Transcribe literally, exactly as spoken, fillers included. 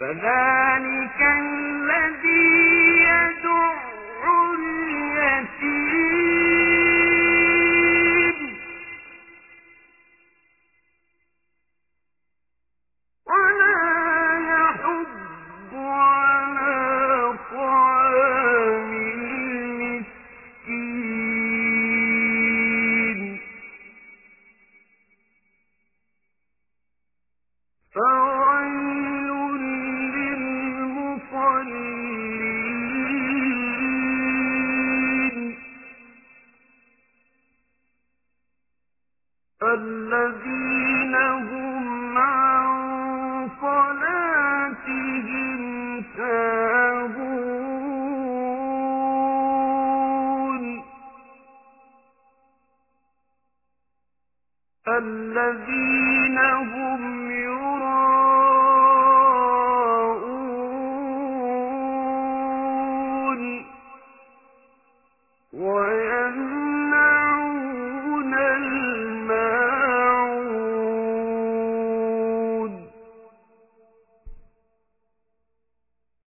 فذلك الذي يدع اليتيم ولا يحض على طعام المسكين فويل للمصلين الذين هم عن صلاتهم ساهون الذين هم